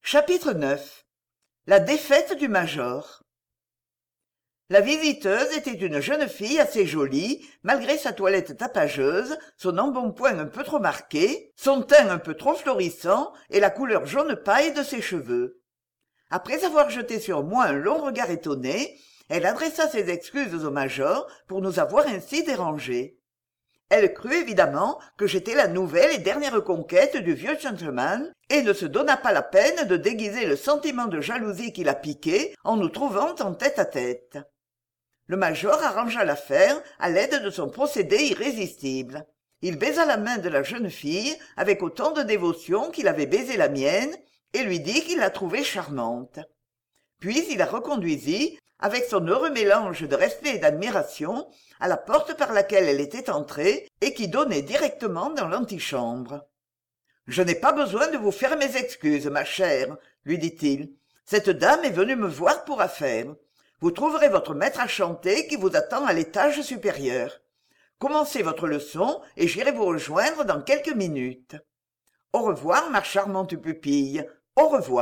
Chapitre 9. La défaite du major. La visiteuse était une jeune fille assez jolie, malgré sa toilette tapageuse, son embonpoint un peu trop marqué, son teint un peu trop florissant et la couleur jaune paille de ses cheveux. Après avoir jeté sur moi un long regard étonné, elle adressa ses excuses au major pour nous avoir ainsi dérangés. Elle crut évidemment que j'étais la nouvelle et dernière conquête du vieux gentleman et ne se donna pas la peine de déguiser le sentiment de jalousie qui la piquait en nous trouvant en tête-à-tête. Le major arrangea l'affaire à l'aide de son procédé irrésistible. Il baisa la main de la jeune fille avec autant de dévotion qu'il avait baisé la mienne et lui dit qu'il la trouvait charmante. Puis il la reconduisit, avec son heureux mélange de respect et d'admiration, à la porte par laquelle elle était entrée et qui donnait directement dans l'antichambre. « Je n'ai pas besoin de vous faire mes excuses, ma chère, » lui dit-il. « Cette dame est venue me voir pour affaire. Vous trouverez votre maître à chanter qui vous attend à l'étage supérieur. Commencez votre leçon et j'irai vous rejoindre dans quelques minutes. Au revoir, ma charmante pupille, au revoir. »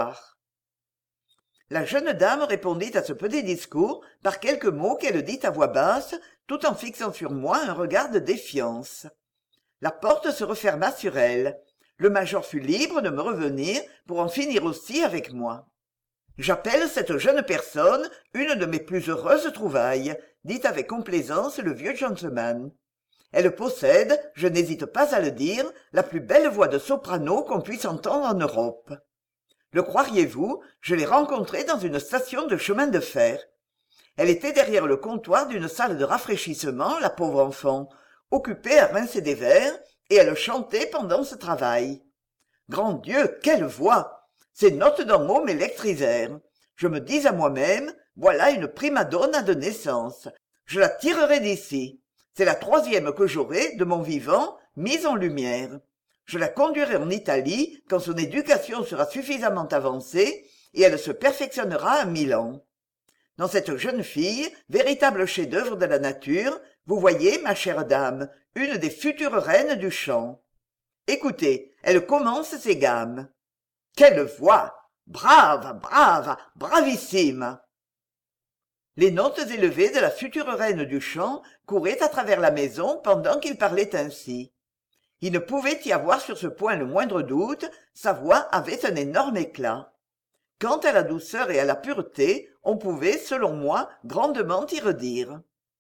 La jeune dame répondit à ce petit discours par quelques mots qu'elle dit à voix basse, tout en fixant sur moi un regard de défiance. La porte se referma sur elle. Le major fut libre de me revenir pour en finir aussi avec moi. « J'appelle cette jeune personne une de mes plus heureuses trouvailles, » dit avec complaisance le vieux gentleman. « Elle possède, je n'hésite pas à le dire, la plus belle voix de soprano qu'on puisse entendre en Europe. Le croiriez-vous, je l'ai rencontrée dans une station de chemin de fer. Elle était derrière le comptoir d'une salle de rafraîchissement, la pauvre enfant, occupée à rincer des verres, et elle chantait pendant ce travail. Grand Dieu, quelle voix! Ces notes d'en haut m'électrisèrent. Je me dis à moi-même, voilà une prima donna de naissance. Je la tirerai d'ici. C'est la troisième que j'aurai, de mon vivant, mise en lumière. Je la conduirai en Italie quand son éducation sera suffisamment avancée et elle se perfectionnera à Milan. Dans cette jeune fille, véritable chef-d'œuvre de la nature, vous voyez, ma chère dame, une des futures reines du chant. Écoutez, elle commence ses gammes. Quelle voix! Brave, brave, bravissime! Les notes élevées de la future reine du chant couraient à travers la maison pendant qu'il parlait ainsi. Il ne pouvait y avoir sur ce point le moindre doute, sa voix avait un énorme éclat. Quant à la douceur et à la pureté, on pouvait, selon moi, grandement y redire.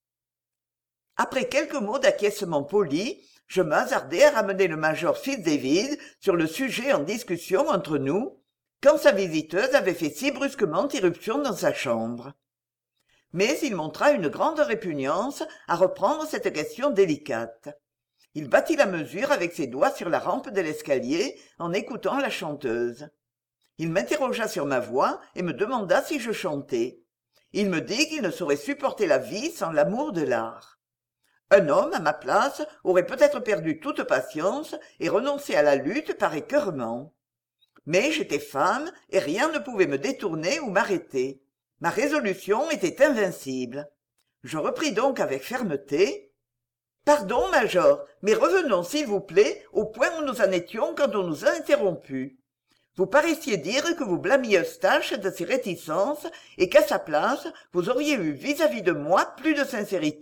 Après quelques mots d'acquiescement poli, je me hasardai à ramener le major Fitz-David sur le sujet en discussion entre nous, quand sa visiteuse avait fait si brusquement irruption dans sa chambre. Mais il montra une grande répugnance à reprendre cette question délicate. Il battit la mesure avec ses doigts sur la rampe de l'escalier en écoutant la chanteuse. Il m'interrogea sur ma voix et me demanda si je chantais. Il me dit qu'il ne saurait supporter la vie sans l'amour de l'art. Un homme, à ma place, aurait peut-être perdu toute patience et renoncé à la lutte par écœurement. Mais j'étais femme et rien ne pouvait me détourner ou m'arrêter. Ma résolution était invincible. Je repris donc avec fermeté. « Pardon, major, mais revenons, s'il vous plaît, au point où nous en étions quand on nous a interrompus. Vous paraissiez dire que vous blâmiez Eustache de ses réticences et qu'à sa place, vous auriez eu vis-à-vis de moi plus de sincérité. »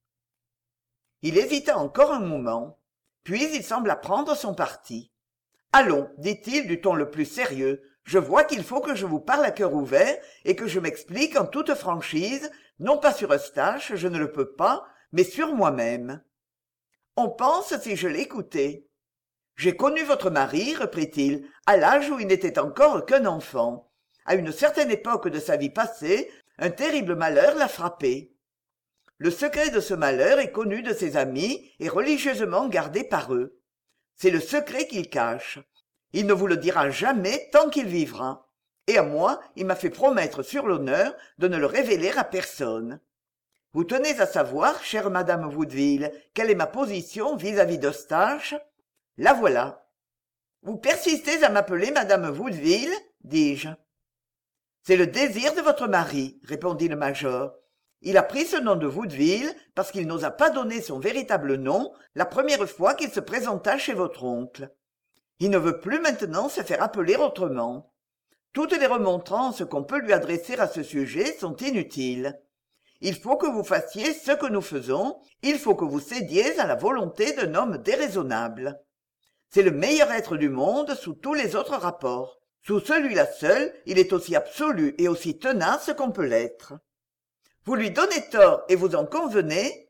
Il hésita encore un moment, puis il sembla prendre son parti. « Allons, dit-il du ton le plus sérieux, je vois qu'il faut que je vous parle à cœur ouvert et que je m'explique en toute franchise, non pas sur Eustache, je ne le peux pas, mais sur moi-même. On pense si je l'écoutais. J'ai connu votre mari, reprit-il, à l'âge où il n'était encore qu'un enfant. À une certaine époque de sa vie passée, un terrible malheur l'a frappé. Le secret de ce malheur est connu de ses amis et religieusement gardé par eux. C'est le secret qu'il cache. Il ne vous le dira jamais tant qu'il vivra. Et à moi, il m'a fait promettre sur l'honneur de ne le révéler à personne. Vous tenez à savoir, chère madame Woodville, quelle est ma position vis-à-vis d'Eustache? La voilà. Vous persistez à m'appeler madame Woodville, dis-je. C'est le désir de votre mari, répondit le major. Il a pris ce nom de Woodville parce qu'il n'osa pas donner son véritable nom la première fois qu'il se présenta chez votre oncle. Il ne veut plus maintenant se faire appeler autrement. Toutes les remontrances qu'on peut lui adresser à ce sujet sont inutiles. Il faut que vous fassiez ce que nous faisons, il faut que vous cédiez à la volonté d'un homme déraisonnable. C'est le meilleur être du monde sous tous les autres rapports. Sous celui-là seul, il est aussi absolu et aussi tenace qu'on peut l'être. Vous lui donnez tort et vous en convenez?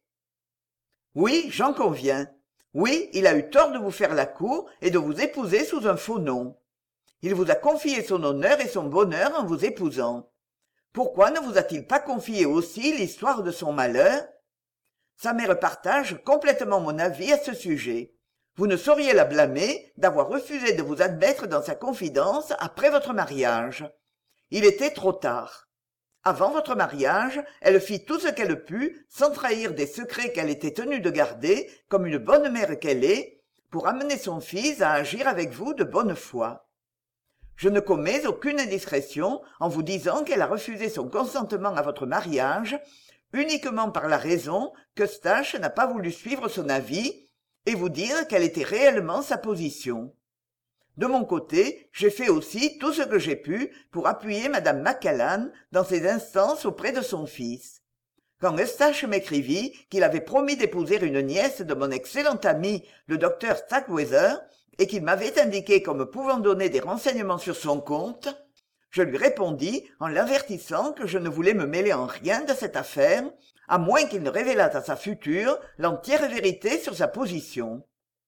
Oui, j'en conviens. Oui, il a eu tort de vous faire la cour et de vous épouser sous un faux nom. Il vous a confié son honneur et son bonheur en vous épousant. Pourquoi ne vous a-t-il pas confié aussi l'histoire de son malheur? Sa mère partage complètement mon avis à ce sujet. Vous ne sauriez la blâmer d'avoir refusé de vous admettre dans sa confidence après votre mariage. Il était trop tard. Avant votre mariage, elle fit tout ce qu'elle put, sans trahir des secrets qu'elle était tenue de garder, comme une bonne mère qu'elle est, pour amener son fils à agir avec vous de bonne foi. Je ne commets aucune indiscrétion en vous disant qu'elle a refusé son consentement à votre mariage, uniquement par la raison qu'Eustache n'a pas voulu suivre son avis, et vous dire quelle était réellement sa position. De mon côté, j'ai fait aussi tout ce que j'ai pu pour appuyer madame Macallan dans ses instances auprès de son fils. Quand Eustache m'écrivit qu'il avait promis d'épouser une nièce de mon excellent ami, le docteur Starkweather, et qu'il m'avait indiqué comme pouvant donner des renseignements sur son compte, je lui répondis en l'avertissant que je ne voulais me mêler en rien de cette affaire, à moins qu'il ne révélât à sa future l'entière vérité sur sa position.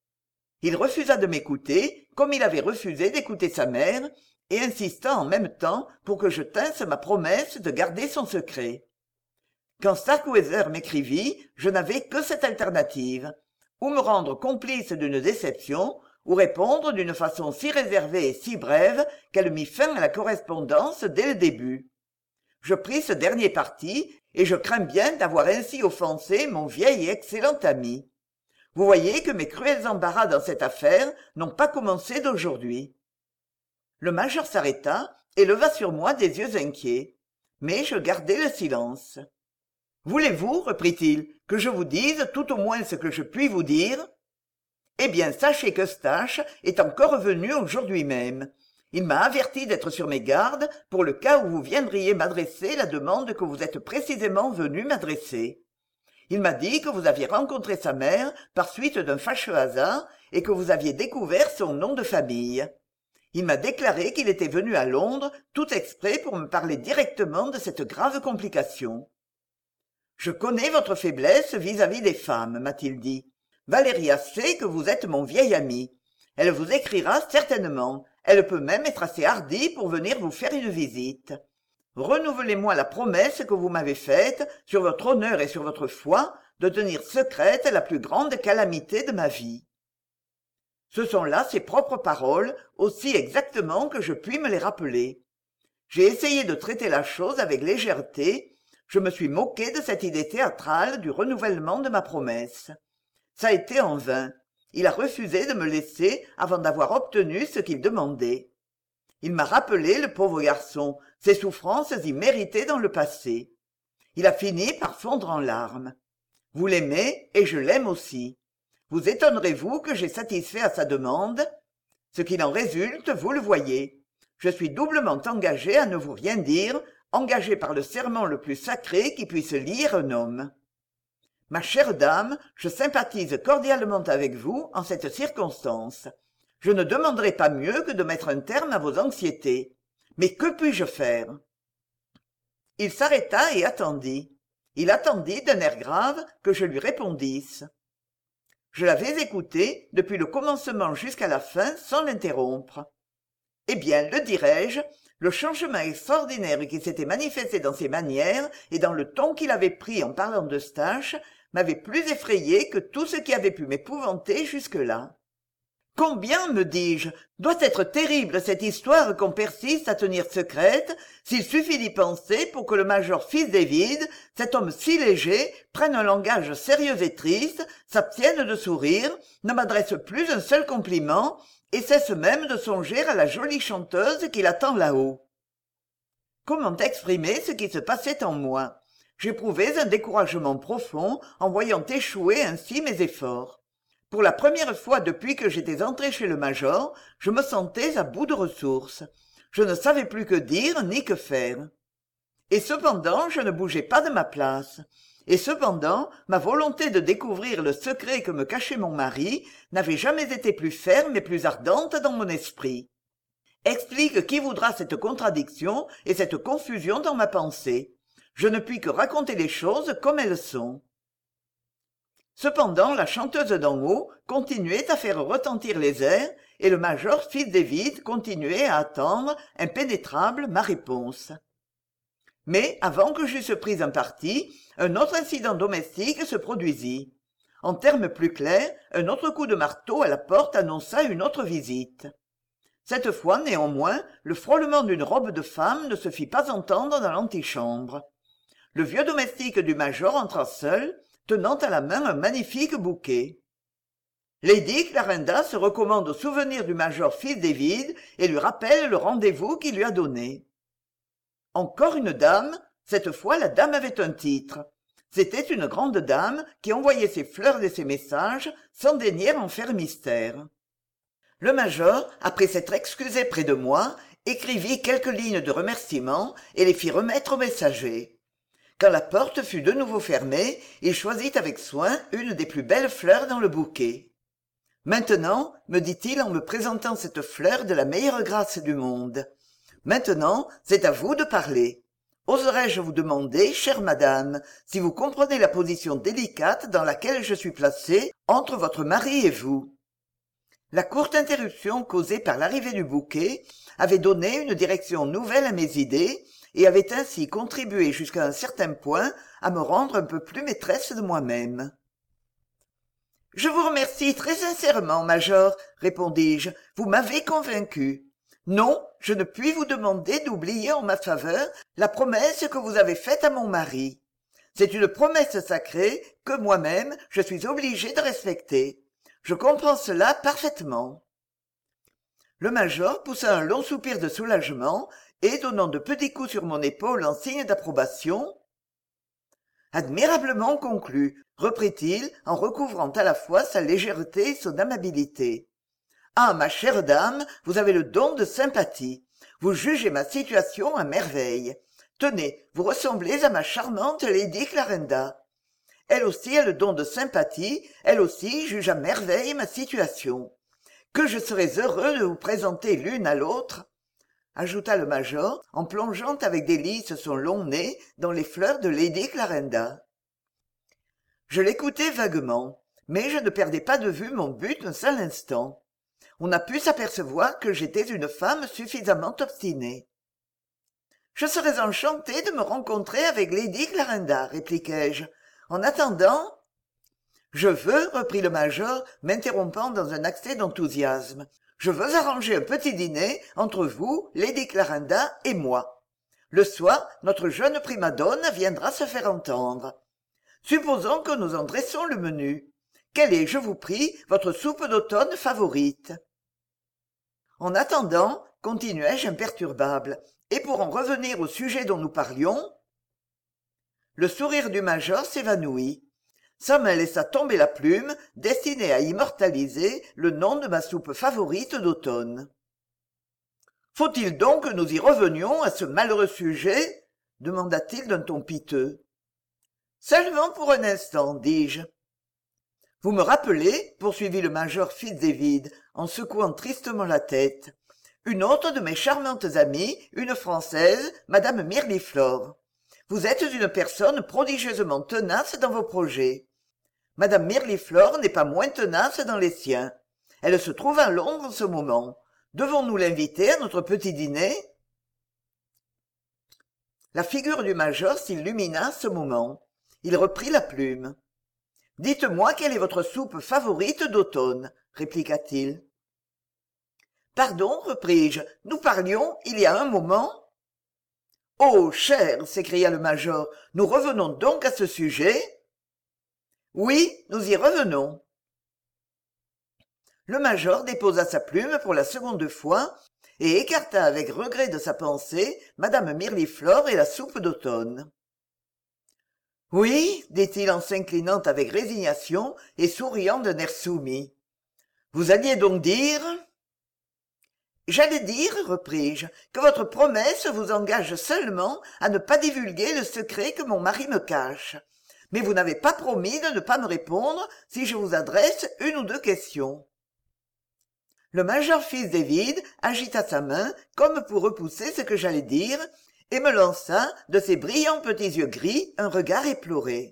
Il refusa de m'écouter, comme il avait refusé d'écouter sa mère, et insista en même temps pour que je tinsse ma promesse de garder son secret. Quand Starkweather m'écrivit, je n'avais que cette alternative, ou me rendre complice d'une déception, ou répondre d'une façon si réservée et si brève qu'elle mit fin à la correspondance dès le début. Je pris ce dernier parti, et je crains bien d'avoir ainsi offensé mon vieil et excellent ami. Vous voyez que mes cruels embarras dans cette affaire n'ont pas commencé d'aujourd'hui. Le major s'arrêta et leva sur moi des yeux inquiets. Mais je gardai le silence. « Voulez-vous, reprit-il, que je vous dise tout au moins ce que je puis vous dire ? Eh bien, sachez qu'Eustache est encore venu aujourd'hui même. Il m'a averti d'être sur mes gardes pour le cas où vous viendriez m'adresser la demande que vous êtes précisément venu m'adresser. Il m'a dit que vous aviez rencontré sa mère par suite d'un fâcheux hasard et que vous aviez découvert son nom de famille. Il m'a déclaré qu'il était venu à Londres tout exprès pour me parler directement de cette grave complication. « Je connais votre faiblesse vis-à-vis des femmes, m'a-t-il dit. Valéria sait que vous êtes mon vieil ami. Elle vous écrira certainement. Elle peut même être assez hardie pour venir vous faire une visite. Renouvelez-moi la promesse que vous m'avez faite, sur votre honneur et sur votre foi, de tenir secrète la plus grande calamité de ma vie. » Ce sont là ses propres paroles, aussi exactement que je puis me les rappeler. J'ai essayé de traiter la chose avec légèreté, je me suis moqué de cette idée théâtrale du renouvellement de ma promesse. Ça a été en vain. Il a refusé de me laisser avant d'avoir obtenu ce qu'il demandait. Il m'a rappelé, le pauvre garçon, ses souffrances imméritées dans le passé. Il a fini par fondre en larmes. Vous l'aimez et je l'aime aussi. Vous étonnerez-vous que j'ai satisfait à sa demande? Ce qu'il en résulte, vous le voyez. Je suis doublement engagé à ne vous rien dire, engagé par le serment le plus sacré qui puisse lier un homme. Ma chère dame, je sympathise cordialement avec vous en cette circonstance. Je ne demanderai pas mieux que de mettre un terme à vos anxiétés. Mais que puis-je faire? Il s'arrêta et attendit. Il attendit d'un air grave que je lui répondisse. Je l'avais écouté depuis le commencement jusqu'à la fin sans l'interrompre. Eh bien, le dirai-je, le changement extraordinaire qui s'était manifesté dans ses manières et dans le ton qu'il avait pris en parlant d'Eustache m'avait plus effrayé que tout ce qui avait pu m'épouvanter jusque-là. Combien, me dis-je, doit être terrible cette histoire qu'on persiste à tenir secrète, s'il suffit d'y penser pour que le major Fitz-David, cet homme si léger, prenne un langage sérieux et triste, s'abstienne de sourire, ne m'adresse plus un seul compliment, et cesse même de songer à la jolie chanteuse qui l'attend là-haut. Comment exprimer ce qui se passait en moi? J'éprouvais un découragement profond en voyant échouer ainsi mes efforts. Pour la première fois depuis que j'étais entré chez le major, je me sentais à bout de ressources. Je ne savais plus que dire ni que faire. Et cependant, je ne bougeais pas de ma place. Et cependant, ma volonté de découvrir le secret que me cachait mon mari n'avait jamais été plus ferme et plus ardente dans mon esprit. Explique qui voudra cette contradiction et cette confusion dans ma pensée. Je ne puis que raconter les choses comme elles sont. Cependant, la chanteuse d'en haut continuait à faire retentir les airs, et le major Fitz-David continuait à attendre, impénétrable, ma réponse. Mais, avant que j'eusse pris un parti, un autre incident domestique se produisit. En termes plus clairs, un autre coup de marteau à la porte annonça une autre visite. Cette fois, néanmoins, le frôlement d'une robe de femme ne se fit pas entendre dans l'antichambre. Le vieux domestique du major entra seul, tenant à la main un magnifique bouquet. Lady Clarenda se recommande au souvenir du major Fitz-David et lui rappelle le rendez-vous qu'il lui a donné. Encore une dame, cette fois la dame avait un titre. C'était une grande dame qui envoyait ses fleurs et ses messages sans daigner en faire mystère. Le major, après s'être excusé près de moi, écrivit quelques lignes de remerciement et les fit remettre au messager. Quand la porte fut de nouveau fermée, il choisit avec soin une des plus belles fleurs dans le bouquet. « Maintenant, me dit-il en me présentant cette fleur de la meilleure grâce du monde, maintenant, c'est à vous de parler. Oserais-je vous demander, chère madame, si vous comprenez la position délicate dans laquelle je suis placé entre votre mari et vous ?» La courte interruption causée par l'arrivée du bouquet avait donné une direction nouvelle à mes idées et avait ainsi contribué jusqu'à un certain point à me rendre un peu plus maîtresse de moi-même. « Je vous remercie très sincèrement, major, répondis-je, vous m'avez convaincu. Non, je ne puis vous demander d'oublier en ma faveur la promesse que vous avez faite à mon mari. C'est une promesse sacrée que moi-même je suis obligé de respecter. Je comprends cela parfaitement. » Le major poussa un long soupir de soulagement et, donnant de petits coups sur mon épaule en signe d'approbation, « Admirablement conclu, reprit-il en recouvrant à la fois sa légèreté et son amabilité. Ah, ma chère dame, vous avez le don de sympathie. Vous jugez ma situation à merveille. Tenez, vous ressemblez à ma charmante Lady Clarenda. Elle aussi a le don de sympathie, elle aussi juge à merveille ma situation. Que je serais heureux de vous présenter l'une à l'autre, ajouta le major en plongeant avec délice son long nez dans les fleurs de Lady Clarenda. Je l'écoutais vaguement, mais je ne perdais pas de vue mon but un seul instant. On a pu s'apercevoir que j'étais une femme suffisamment obstinée. « Je serais enchanté de me rencontrer avec Lady Clarenda, répliquai-je. En attendant... » « Je veux, reprit le major, m'interrompant dans un accès d'enthousiasme, je veux arranger un petit dîner entre vous, Lady Clarenda et moi. Le soir, notre jeune prima donna viendra se faire entendre. Supposons que nous en dressons le menu. Quelle est, je vous prie, votre soupe d'automne favorite ? En attendant, continuai-je imperturbable, et pour en revenir au sujet dont nous parlions, le sourire du major s'évanouit. Sa main laissa tomber la plume, destinée à immortaliser le nom de ma soupe favorite d'automne. « Faut-il donc que nous y revenions à ce malheureux sujet ?» demanda-t-il d'un ton piteux. « Seulement pour un instant, dis-je. »« Vous me rappelez, poursuivit le major Fitz-David, en secouant tristement la tête, une autre de mes charmantes amies, une Française, madame Mirliflor. Vous êtes une personne prodigieusement tenace dans vos projets. Madame Mirliflor n'est pas moins tenace dans les siens. Elle se trouve à Londres en ce moment. Devons-nous l'inviter à notre petit dîner ?» La figure du major s'illumina à ce moment. Il reprit la plume. « Dites-moi quelle est votre soupe favorite d'automne, » répliqua-t-il. « Pardon, repris-je, nous parlions, il y a un moment. »« Oh, cher !» s'écria le major, « nous revenons donc à ce sujet ?» « Oui, nous y revenons. » Le major déposa sa plume pour la seconde fois et écarta avec regret de sa pensée madame Mirliflor et la soupe d'automne. « Oui, dit-il en s'inclinant avec résignation et souriant d'un air soumis. « Vous alliez donc dire... » j'allais dire, repris-je, que votre promesse vous engage seulement à ne pas divulguer le secret que mon mari me cache. Mais vous n'avez pas promis de ne pas me répondre si je vous adresse une ou deux questions. Le major Fitz-David agita sa main comme pour repousser ce que j'allais dire et me lança de ses brillants petits yeux gris un regard éploré.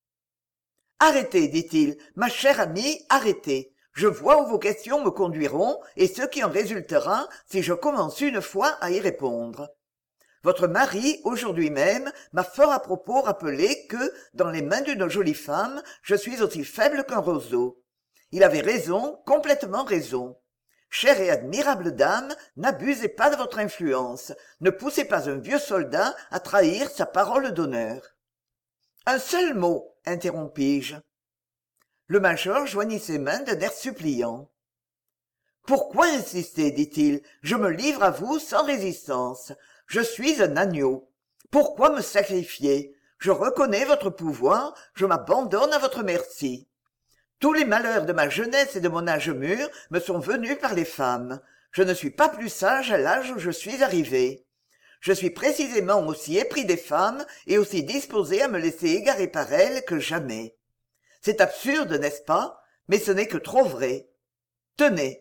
« Arrêtez, dit-il, ma chère amie, arrêtez. Je vois où vos questions me conduiront et ce qui en résultera si je commence une fois à y répondre. Votre mari, aujourd'hui même, m'a fort à propos rappelé que, dans les mains d'une jolie femme, je suis aussi faible qu'un roseau. Il avait raison, complètement raison. Chère et admirable dame, n'abusez pas de votre influence, ne poussez pas un vieux soldat à trahir sa parole d'honneur. » Un seul mot, interrompis-je. Le major joignit ses mains d'un air suppliant. « Pourquoi insister, dit-il, je me livre à vous sans résistance. Je suis un agneau. Pourquoi me sacrifier? Je reconnais votre pouvoir, je m'abandonne à votre merci. Tous les malheurs de ma jeunesse et de mon âge mûr me sont venus par les femmes. Je ne suis pas plus sage à l'âge où je suis arrivé. Je suis précisément aussi épris des femmes et aussi disposé à me laisser égarer par elles que jamais. C'est absurde, n'est-ce pas? Mais ce n'est que trop vrai. Tenez. »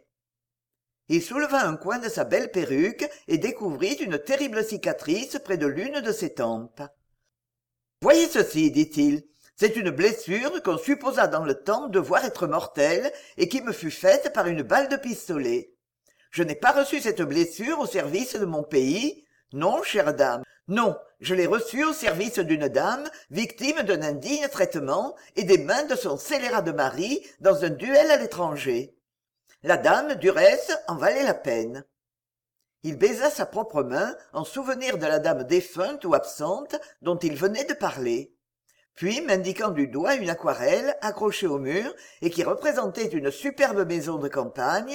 Il souleva un coin de sa belle perruque et découvrit une terrible cicatrice près de l'une de ses tempes. « Voyez ceci, dit-il. C'est une blessure qu'on supposa dans le temps devoir être mortelle et qui me fut faite par une balle de pistolet. Je n'ai pas reçu cette blessure au service de mon pays. Non, chère dame, non, je l'ai reçue au service d'une dame victime d'un indigne traitement et des mains de son scélérat de mari dans un duel à l'étranger. La dame, du reste, en valait la peine. » Il baisa sa propre main en souvenir de la dame défunte ou absente dont il venait de parler. Puis, m'indiquant du doigt une aquarelle accrochée au mur et qui représentait une superbe maison de campagne.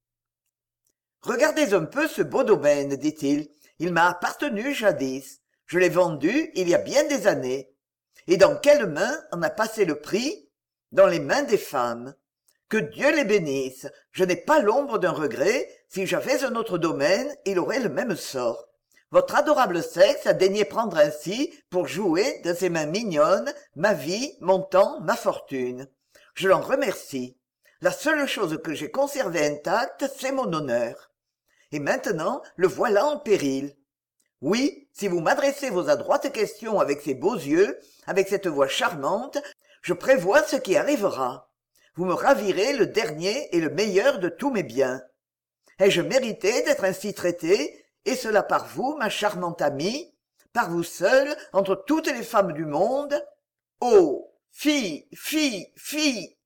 « Regardez un peu ce beau domaine, dit-il. Il m'a appartenu jadis. Je l'ai vendu il y a bien des années. Et dans quelles mains en a passé le prix? Dans les mains des femmes. Que Dieu les bénisse. Je n'ai pas l'ombre d'un regret. Si j'avais un autre domaine, il aurait le même sort. Votre adorable sexe a daigné prendre ainsi, pour jouer de ses mains mignonnes, ma vie, mon temps, ma fortune. Je l'en remercie. La seule chose que j'ai conservée intacte, c'est mon honneur. Et maintenant, le voilà en péril. Oui, si vous m'adressez vos adroites questions avec ces beaux yeux, avec cette voix charmante, je prévois ce qui arrivera. Vous me ravirez le dernier et le meilleur de tous mes biens. Ai-je mérité d'être ainsi traité, et cela par vous, ma charmante amie, par vous seule, entre toutes les femmes du monde? Oh, fille, fille, fille!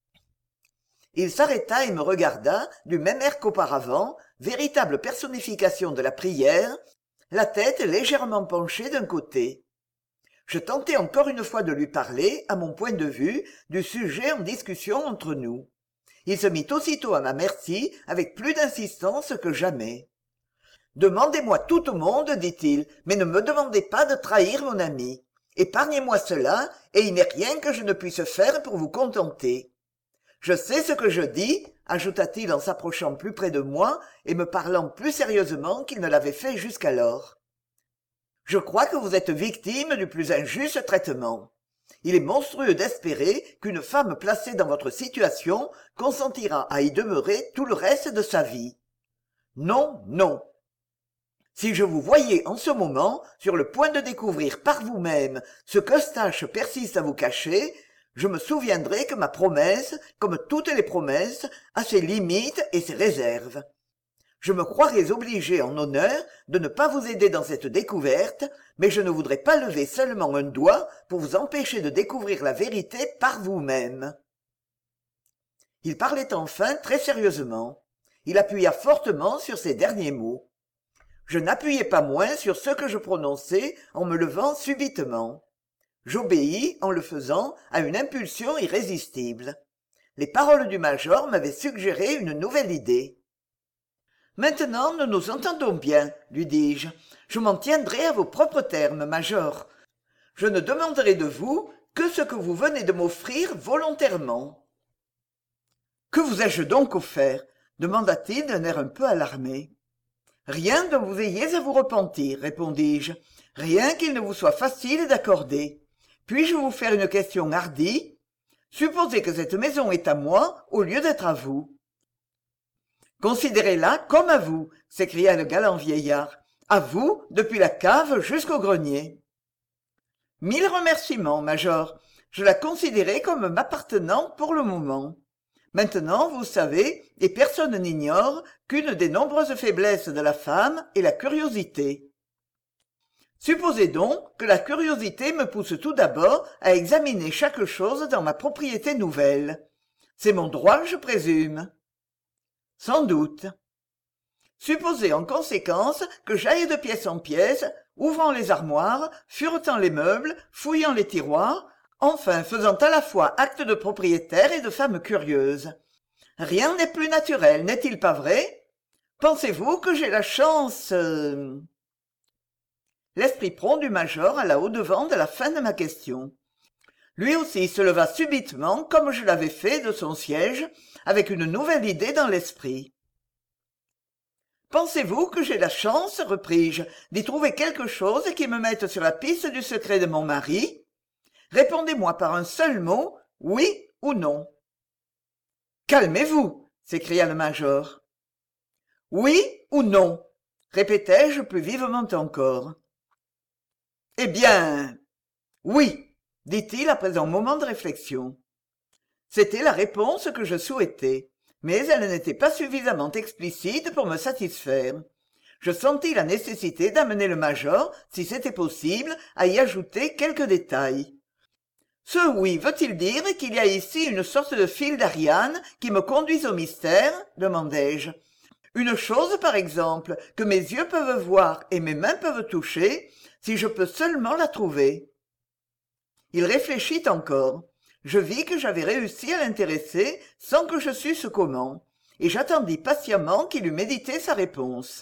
Il s'arrêta et me regarda, du même air qu'auparavant, véritable personnification de la prière, la tête légèrement penchée d'un côté. Je tentai encore une fois de lui parler, à mon point de vue, du sujet en discussion entre nous. Il se mit aussitôt à ma merci, avec plus d'insistance que jamais. « Demandez-moi tout au monde, dit-il, mais ne me demandez pas de trahir mon ami. Épargnez-moi cela, et il n'est rien que je ne puisse faire pour vous contenter. Je sais ce que je dis, ajouta-t-il en s'approchant plus près de moi et me parlant plus sérieusement qu'il ne l'avait fait jusqu'alors. Je crois que vous êtes victime du plus injuste traitement. Il est monstrueux d'espérer qu'une femme placée dans votre situation consentira à y demeurer tout le reste de sa vie. Non, non. Si je vous voyais en ce moment sur le point de découvrir par vous-même ce qu'Eustache persiste à vous cacher, je me souviendrai que ma promesse, comme toutes les promesses, a ses limites et ses réserves. Je me croirais obligé en honneur de ne pas vous aider dans cette découverte, mais je ne voudrais pas lever seulement un doigt pour vous empêcher de découvrir la vérité par vous-même. » Il parlait enfin très sérieusement. Il appuya fortement sur ces derniers mots. Je n'appuyais pas moins sur ce que je prononçais en me levant subitement. J'obéis, en le faisant, à une impulsion irrésistible. Les paroles du major m'avaient suggéré une nouvelle idée. « Maintenant, nous nous entendons bien, lui dis-je. Je m'en tiendrai à vos propres termes, major. Je ne demanderai de vous que ce que vous venez de m'offrir volontairement. »« Que vous ai-je donc offert ?» demanda-t-il d'un air un peu alarmé. Rien dont vous ayez à vous repentir, répondis-je. Rien qu'il ne vous soit facile d'accorder. Puis-je vous faire une question hardie? Supposez que cette maison est à moi au lieu d'être à vous. Considérez-la comme à vous, s'écria le galant vieillard. À vous, depuis la cave jusqu'au grenier. Mille remerciements, major. Je la considérais comme m'appartenant pour le moment. Maintenant, vous savez, et personne n'ignore, qu'une des nombreuses faiblesses de la femme est la curiosité. Supposez donc que la curiosité me pousse tout d'abord à examiner chaque chose dans ma propriété nouvelle. C'est mon droit, je présume. Sans doute. Supposez en conséquence que j'aille de pièce en pièce, ouvrant les armoires, furetant les meubles, fouillant les tiroirs, enfin faisant à la fois acte de propriétaire et de femme curieuse. Rien n'est plus naturel, n'est-il pas vrai? Pensez-vous que j'ai la chance... L'esprit prompt du major alla au-devant de la fin de ma question. Lui aussi se leva subitement, comme je l'avais fait de son siège, avec une nouvelle idée dans l'esprit. Pensez-vous que j'ai la chance, repris-je, d'y trouver quelque chose qui me mette sur la piste du secret de mon mari? Répondez-moi par un seul mot, oui ou non. Calmez-vous, s'écria le major. Oui ou non, répétai-je plus vivement encore. Eh bien, oui, dit-il après un moment de réflexion. C'était la réponse que je souhaitais, mais elle n'était pas suffisamment explicite pour me satisfaire. Je sentis la nécessité d'amener le major, si c'était possible, à y ajouter quelques détails. Ce oui veut-il dire qu'il y a ici une sorte de fil d'Ariane qui me conduise au mystère? Demandai-je. Une chose, par exemple, que mes yeux peuvent voir et mes mains peuvent toucher, si je peux seulement la trouver. Il réfléchit encore. Je vis que j'avais réussi à l'intéresser sans que je susse comment, et j'attendis patiemment qu'il eût médité sa réponse.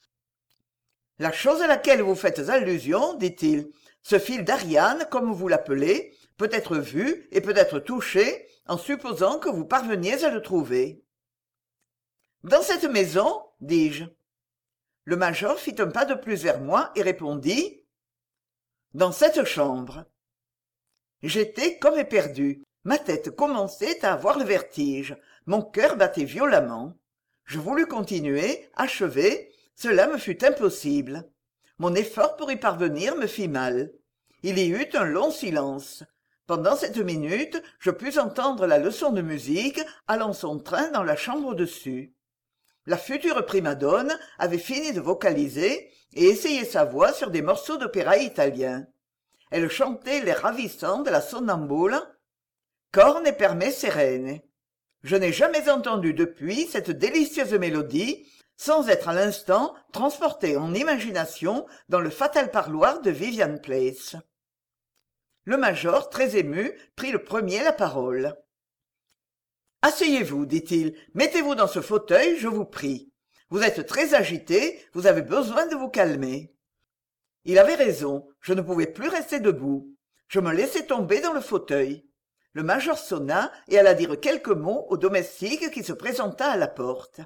La chose à laquelle vous faites allusion, dit-il, ce fil d'Ariane, comme vous l'appelez, peut être vu et peut être touché en supposant que vous parveniez à le trouver. Dans cette maison, dis-je. Le major fit un pas de plus vers moi et répondit « Dans cette chambre ». J'étais comme éperdu. Ma tête commençait à avoir le vertige. Mon cœur battait violemment. Je voulus continuer, achever. Cela me fut impossible. Mon effort pour y parvenir me fit mal. Il y eut un long silence. Pendant cette minute, je pus entendre la leçon de musique allant son train dans la chambre au-dessus. La future prima-donne avait fini de vocaliser et essayait sa voix sur des morceaux d'opéra italien. Elle chantait les ravissants de la Sonnambula, Corne per me serene. Je n'ai jamais entendu depuis cette délicieuse mélodie sans être à l'instant transporté en imagination dans le fatal parloir de Vivian Place. Le major, très ému, prit le premier la parole. « Asseyez-vous, dit-il, mettez-vous dans ce fauteuil, je vous prie. Vous êtes très agité, vous avez besoin de vous calmer. » Il avait raison, je ne pouvais plus rester debout. Je me laissai tomber dans le fauteuil. Le major sonna et alla dire quelques mots au domestique qui se présenta à la porte.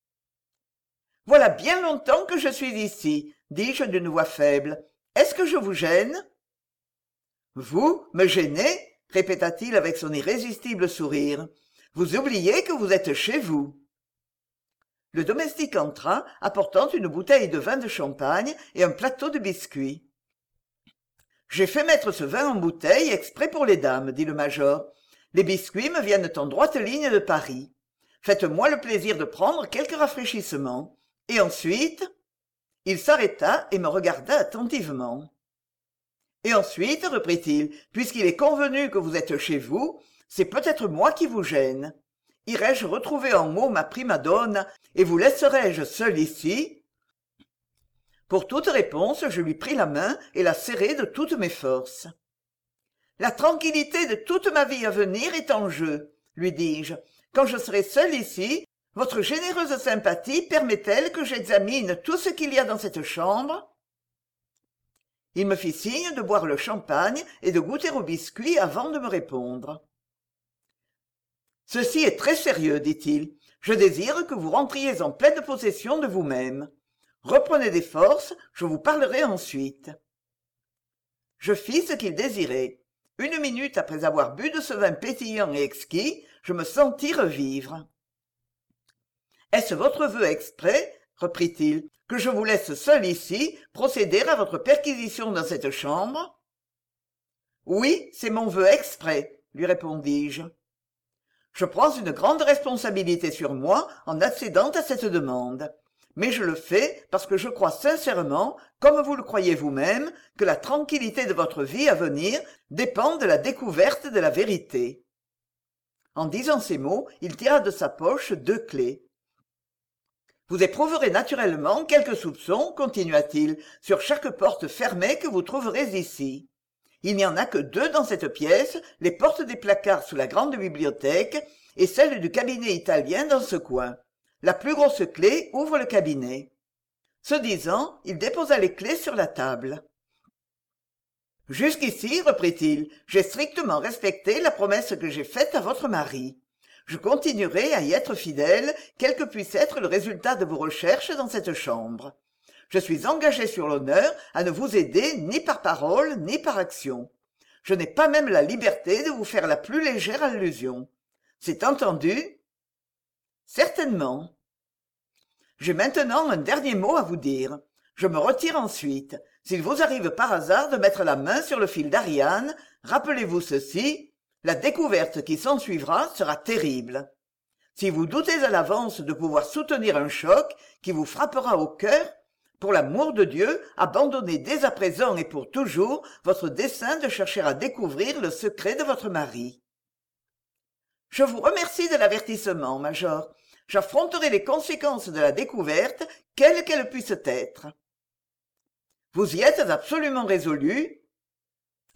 « Voilà bien longtemps que je suis ici, dis-je d'une voix faible. Est-ce que je vous gêne ?»« Vous, me gêner ?» répéta-t-il avec son irrésistible sourire. « Vous oubliez que vous êtes chez vous. » Le domestique entra, apportant une bouteille de vin de champagne et un plateau de biscuits. « J'ai fait mettre ce vin en bouteille exprès pour les dames, dit le major. Les biscuits me viennent en droite ligne de Paris. Faites-moi le plaisir de prendre quelques rafraîchissements. Et ensuite... » Il s'arrêta et me regarda attentivement. « Et ensuite, reprit-il, puisqu'il est convenu que vous êtes chez vous, c'est peut-être moi qui vous gêne. Irai-je retrouver en haut ma prima-donne et vous laisserai-je seul ici ?» Pour toute réponse, je lui pris la main et la serrai de toutes mes forces. « La tranquillité de toute ma vie à venir est en jeu, lui dis-je. Quand je serai seul ici, votre généreuse sympathie permet-elle que j'examine tout ce qu'il y a dans cette chambre ?» Il me fit signe de boire le champagne et de goûter aux biscuits avant de me répondre. « Ceci est très sérieux, dit-il. Je désire que vous rentriez en pleine possession de vous-même. Reprenez des forces, je vous parlerai ensuite. Je fis ce qu'il désirait. 1 minute après avoir bu de ce vin pétillant et exquis, je me sentis revivre. « Est-ce votre vœu exprès, reprit-il, que je vous laisse seul ici procéder à votre perquisition dans cette chambre ?»« Oui, c'est mon vœu exprès, lui répondis-je. Je prends une grande responsabilité sur moi en accédant à cette demande. Mais je le fais parce que je crois sincèrement, comme vous le croyez vous-même, que la tranquillité de votre vie à venir dépend de la découverte de la vérité. » En disant ces mots, il tira de sa poche 2 clés. « Vous éprouverez naturellement quelques soupçons, continua-t-il, sur chaque porte fermée que vous trouverez ici. Il n'y en a que 2 dans cette pièce, les portes des placards sous la grande bibliothèque et celle du cabinet italien dans ce coin. La plus grosse clé ouvre le cabinet. » Ce disant, il déposa les clés sur la table. « Jusqu'ici, reprit-il, j'ai strictement respecté la promesse que j'ai faite à votre mari. Je continuerai à y être fidèle, quel que puisse être le résultat de vos recherches dans cette chambre. Je suis engagé sur l'honneur à ne vous aider ni par parole ni par action. Je n'ai pas même la liberté de vous faire la plus légère allusion. C'est entendu ? » « Certainement. » « J'ai maintenant un dernier mot à vous dire. Je me retire ensuite. S'il vous arrive par hasard de mettre la main sur le fil d'Ariane, rappelez-vous ceci, la découverte qui s'ensuivra sera terrible. Si vous doutez à l'avance de pouvoir soutenir un choc qui vous frappera au cœur, pour l'amour de Dieu, abandonnez dès à présent et pour toujours votre dessein de chercher à découvrir le secret de votre mari. « Je vous remercie de l'avertissement, Major. J'affronterai les conséquences de la découverte, quelles qu'elles puissent être. »« Vous y êtes absolument résolu ?»« Absolument. »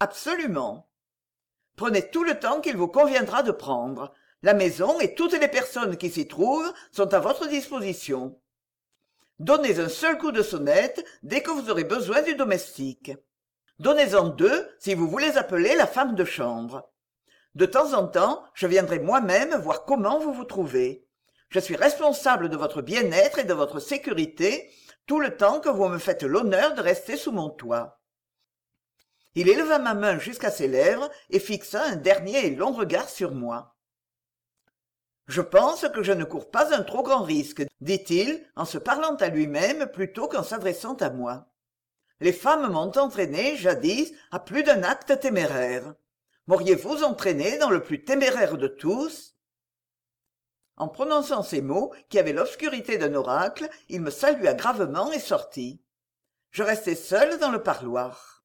« Prenez tout le temps qu'il vous conviendra de prendre. La maison et toutes les personnes qui s'y trouvent sont à votre disposition. Donnez un seul coup de sonnette dès que vous aurez besoin du domestique. Donnez-en 2 si vous voulez appeler la femme de chambre. De temps en temps, je viendrai moi-même voir comment vous vous trouvez. Je suis responsable de votre bien-être et de votre sécurité tout le temps que vous me faites l'honneur de rester sous mon toit. » Il éleva ma main jusqu'à ses lèvres et fixa un dernier et long regard sur moi. « Je pense que je ne cours pas un trop grand risque, dit-il, en se parlant à lui-même plutôt qu'en s'adressant à moi. Les femmes m'ont entraîné, jadis, à plus d'un acte téméraire. M'auriez-vous entraîné dans le plus téméraire de tous ?» En prononçant ces mots, qui avaient l'obscurité d'un oracle, il me salua gravement et sortit. Je restai seul dans le parloir.